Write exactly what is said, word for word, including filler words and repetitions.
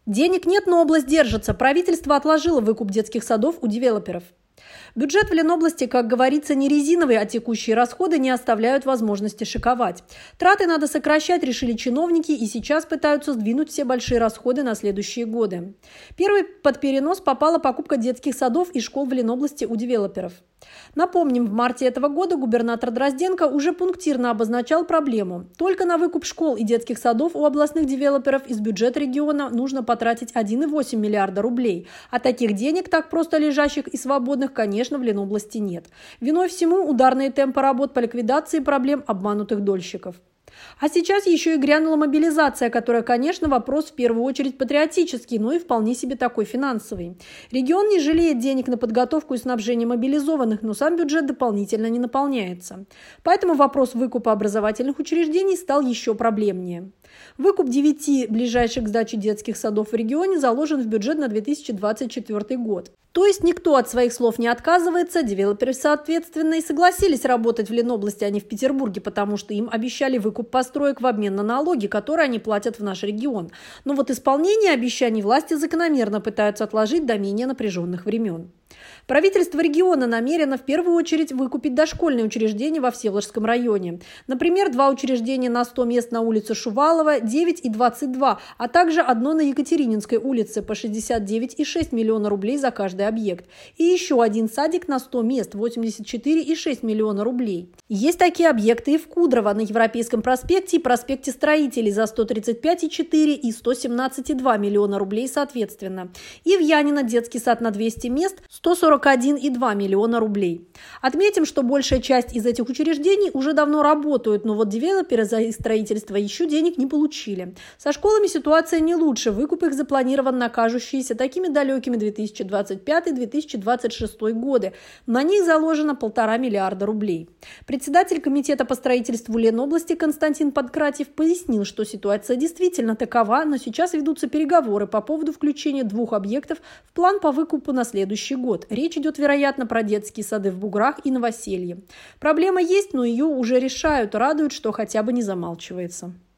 Денег нет, но область держится. Правительство отложило выкуп детских садов у девелоперов. Бюджет в Ленобласти, как говорится, не резиновый, а текущие расходы не оставляют возможности шиковать. Траты надо сокращать, решили чиновники, и сейчас пытаются сдвинуть все большие расходы на следующие годы. Первой под перенос попала покупка детских садов и школ в Ленобласти у девелоперов. Напомним, в марте этого года губернатор Дрозденко уже пунктирно обозначал проблему. Только на выкуп школ и детских садов у областных девелоперов из бюджета региона нужно потратить один и восемь миллиарда рублей. А таких денег, так просто лежащих и свободных, конечно, в Ленобласти нет. Виной всему ударные темпы работ по ликвидации проблем обманутых дольщиков. А сейчас еще и грянула мобилизация, которая, конечно, вопрос в первую очередь патриотический, но и вполне себе такой финансовый. Регион не жалеет денег на подготовку и снабжение мобилизованных, но сам бюджет дополнительно не наполняется. Поэтому вопрос выкупа образовательных учреждений стал еще проблемнее. Выкуп девяти ближайших к сдаче детских садов в регионе заложен в бюджет на две тысячи двадцать четвёртый год. То есть никто от своих слов не отказывается, девелоперы, соответственно, и согласились работать в Ленобласти, а не в Петербурге, потому что им обещали выкуп построек в обмен на налоги, которые они платят в наш регион. Но вот исполнение обещаний власти закономерно пытаются отложить до менее напряженных времен. Правительство региона намерено в первую очередь выкупить дошкольные учреждения во Всеволожском районе. Например, два учреждения на сто мест на улице Шувалова, девять и двадцать два, а также одно на Екатерининской улице по шестьдесят девять и шесть миллиона рублей за каждый объект. И еще один садик на сто мест, восемьдесят четыре и шесть миллиона рублей. Есть такие объекты и в Кудрово, на Европейском проспекте и проспекте Строителей за сто тридцать пять и четыре и сто семнадцать и два миллиона рублей соответственно. И в Янино детский сад на двести мест сто сорок один и два миллиона рублей. Отметим, что большая часть из этих учреждений уже давно работают, но вот девелоперы за их строительство еще денег не получили. Со школами ситуация не лучше, выкуп их запланирован на кажущиеся такими далекими две тысячи двадцать пятый — две тысячи двадцать шестой годы. На них заложено полтора миллиарда рублей. Председатель комитета по строительству Ленобласти Константин Подкратьев пояснил, что ситуация действительно такова, но сейчас ведутся переговоры по поводу включения двух объектов в план по выкупу на следующий год. Речь идет, вероятно, про детские сады в Буграх и Новоселье. Проблема есть, но ее уже решают. Радует, что хотя бы не замалчивается.